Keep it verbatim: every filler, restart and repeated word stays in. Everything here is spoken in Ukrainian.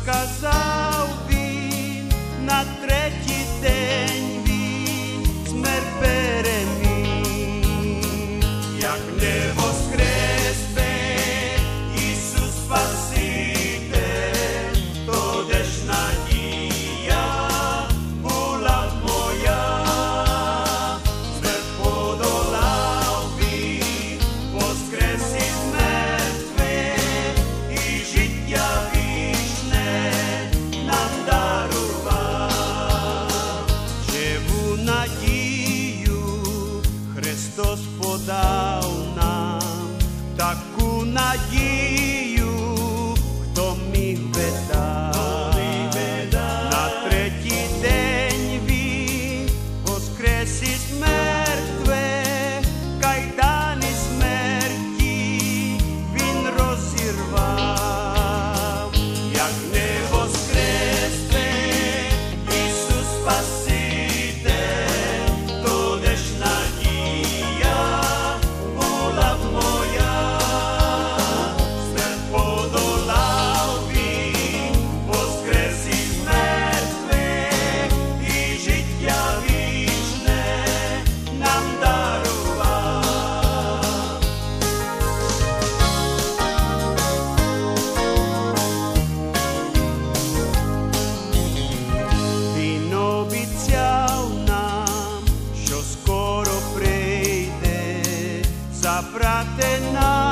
сказав він, на третій день він смерть переміг. Як не воскрес би Ісус Спаситель, то де ж надія була б моя. Смерть подолав він, воскрес із мертвих, і життя вічне нам дарував. Живу надію Христос подав нам, таку надію, хто міг би дати. На третій день він воскрес із мертвих, кайдани смерті він розірвав. Як не воскрес би Ісус Спаситель, то де ж надія була б моя. Смерть подолав він, воскрес із мертвих, і життя вічне нам дарував. Він обіцяв нам, що скоро прийде забрати нас.